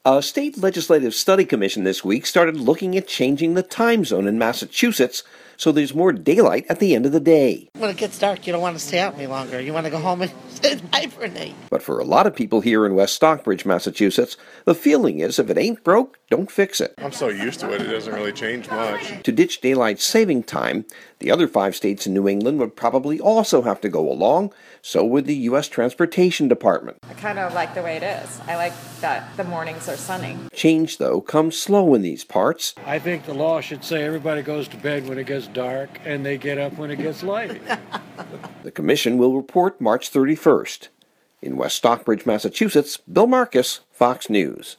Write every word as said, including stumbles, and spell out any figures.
A state legislative study commission this week started looking at changing the time zone in Massachusetts so there's more daylight at the end of the day. When it gets dark, you don't want to stay out any longer. You want to go home and hibernate. But for a lot of people here in West Stockbridge, Massachusetts, the feeling is if it ain't broke, don't fix it. I'm so used to it, it doesn't really change much. To ditch daylight saving time, the other five states in New England would probably also have to go along. So would the U S Transportation Department. I kind of like the way it is. I like that the mornings are sunny. Change, though, comes slow in these parts. I think the law should say everybody goes to bed when it gets dark and they get up when it gets light. The commission will report March thirty-first. In West Stockbridge, Massachusetts, Bill Marcus, Fox News.